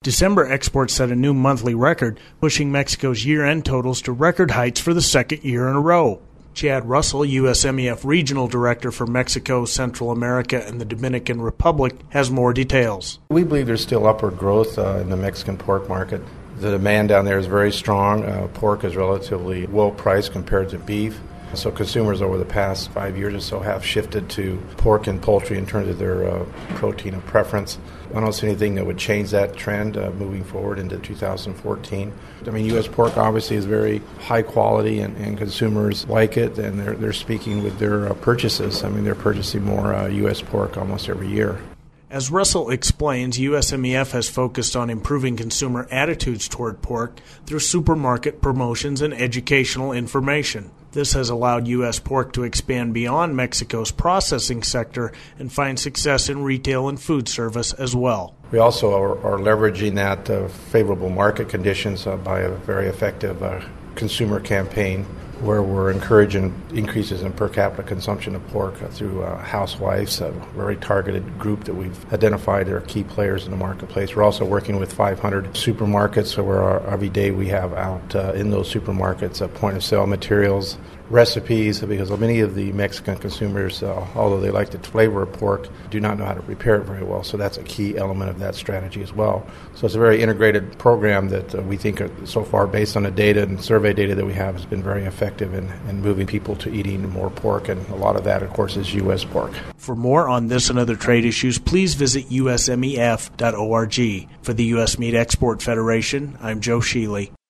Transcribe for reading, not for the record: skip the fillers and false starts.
December exports set a new monthly record, pushing Mexico's year-end totals to record heights for the second year in a row. Chad Russell, USMEF Regional Director for Mexico, Central America, and the Dominican Republic, has more details. We believe there's still upward growth in the Mexican pork market. The demand down there is very strong. Pork is relatively well priced compared to beef. So consumers over the past 5 years or so have shifted to pork and poultry in terms of their protein of preference. I don't see anything that would change that trend moving forward into 2014. I mean, U.S. pork obviously is very high quality and consumers like it, and they're speaking with their purchases. I mean, they're purchasing more U.S. pork almost every year. As Russell explains, USMEF has focused on improving consumer attitudes toward pork through supermarket promotions and educational information. This has allowed U.S. pork to expand beyond Mexico's processing sector and find success in retail and food service as well. We also are leveraging that favorable market conditions by a very effective consumer campaign where we're encouraging increases in per capita consumption of pork through housewives, a very targeted group that we've identified are key players in the marketplace. We're also working with 500 supermarkets, so every day we have out in those supermarkets point-of-sale materials, recipes, because many of the Mexican consumers, although they like the flavor of pork, do not know how to prepare it very well. So that's a key element of that strategy as well. So it's a very integrated program that we think so far, based on the data and survey data that we have, has been very effective in moving people to eating more pork. And a lot of that, of course, is U.S. pork. For more on this and other trade issues, please visit usmef.org. For the U.S. Meat Export Federation, I'm Joe Sheely.